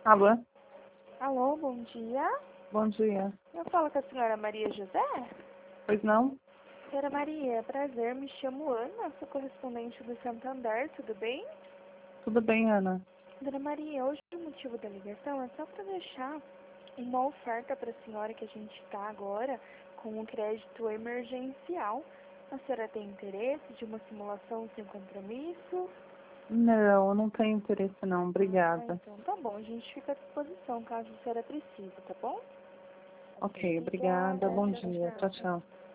Alô? Alô, bom dia. Bom dia. Eu falo com a senhora Maria José? Pois não? Senhora Maria, prazer, me chamo Ana, sou correspondente do Santander, tudo bem? Tudo bem, Ana? Dona Maria, hoje o motivo da ligação é só para deixar uma oferta para a senhora que a gente está agora com um crédito emergencial. A senhora tem interesse de uma simulação sem compromisso? Não, eu não tenho interesse não. Obrigada. Então tá bom, a gente fica à disposição caso a senhora precise, tá bom? Ok, obrigada. Bom dia. Tchau, Tchau, tchau. tchau.